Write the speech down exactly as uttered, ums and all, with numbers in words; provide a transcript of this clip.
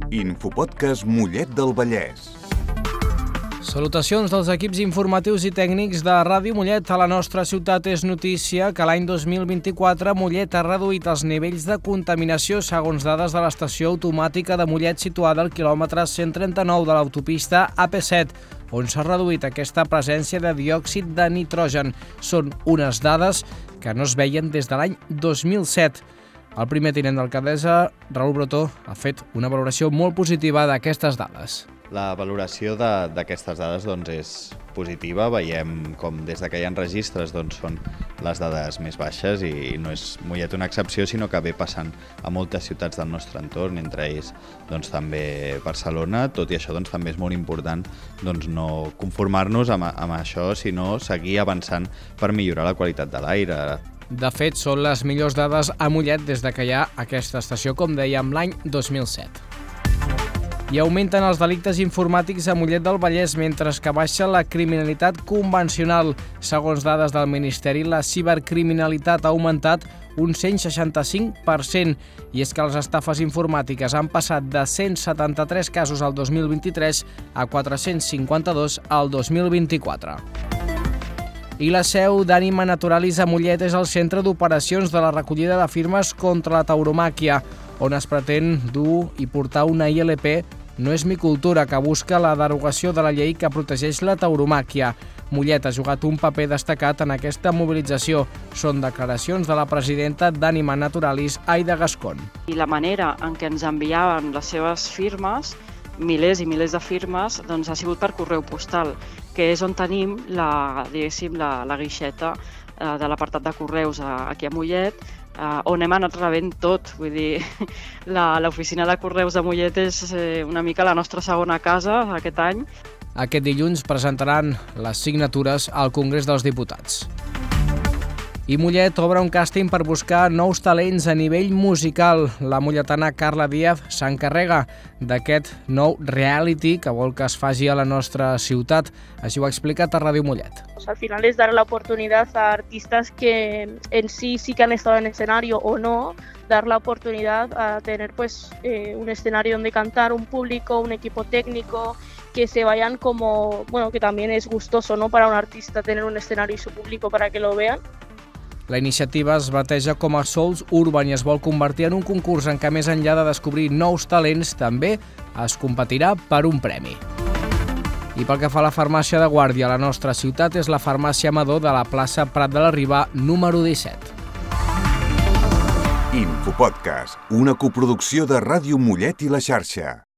Infopodcast Mollet del Vallès. Salutacions dels equips informatius i tècnics de Ràdio Mollet. A la nostra ciutat és notícia que l'any dos mil vint-i-quatre Mollet ha reduït els nivells de contaminació segons dades de l'estació automàtica de Mollet situada al quilòmetre cent trenta-nou de l'autopista A P set, on s'ha reduït aquesta presència de diòxid de nitrogen. Són unes dades que no es veien des de l'any dos mil set. El primer tinent d'alcaldessa, Raül Bretó, ha fet una valoració molt positiva d'aquestes dades. La valoració d'aquestes dades doncs, és positiva. Veiem com des que hi ha registres doncs, són les dades més baixes i no és Mollet una excepció, sinó que ve passant a moltes ciutats del nostre entorn, entre ells doncs, també Barcelona. Tot i això doncs, també és molt important doncs, no conformar-nos amb, amb això, sinó seguir avançant per millorar la qualitat de l'aire. De fet, són les millors dades a Mollet des que hi ha aquesta estació, com dèiem, l'any dos mil set. I augmenten els delictes informàtics a Mollet del Vallès, mentre que baixa la criminalitat convencional. Segons dades del Ministeri, la cibercriminalitat ha augmentat un cent seixanta-cinc per cent, i és que les estafes informàtiques han passat de cent setanta-tres casos al dos mil vint-i-tres a quatre-cents cinquanta-dos al dos mil vint-i-quatre. I la seu d'Ànima Naturalis a Mollet és el centre d'operacions de la recollida de firmes contra la tauromàquia, on es pretén dur i portar una I L P No és mi cultura, que busca la derogació de la llei que protegeix la tauromàquia. Mollet ha jugat un paper destacat en aquesta mobilització. Són declaracions de la presidenta d'Ànima Naturalis, Aida Gascón. I la manera en què ens enviaven les seves firmes, milers i milers de firmes, doncs ha sigut per correu postal, que és on tenim la, diguéssim, la, la guixeta eh, de l'apartat de correus aquí a Mollet, Uh, on hem anat rebent tot. Vull dir, l'oficina de correus de Mollet és eh, una mica la nostra segona casa aquest any. Aquest dilluns presentaran les signatures al Congrés dels Diputats. I Mollet obre un càsting per buscar nous talents a nivell musical. La molletana Carla Díaz s'encarrega d'aquest nou reality que vol que es faci a la nostra ciutat. Així ho ha explicat a Ràdio Mollet. Al final es dar la oportunidad a artistas que en sí sí que han estado en escenario o no, dar la oportunidad a tener pues eh, un escenario donde cantar, un público, un equipo técnico, que se vayan como, bueno, que también es gustoso, ¿no?, para un artista tener un escenario y su público para que lo vean. La iniciativa es bateja com a Souls Urban i es vol convertir en un concurs en què, més enllà de descobrir nous talents, també es competirà per un premi. I pel que fa a la farmàcia de guàrdia, la nostra ciutat és la farmàcia Amador de la plaça Prat de la Riba, número disset. Infopodcast, una coproducció de Ràdio Mollet i la Xarxa.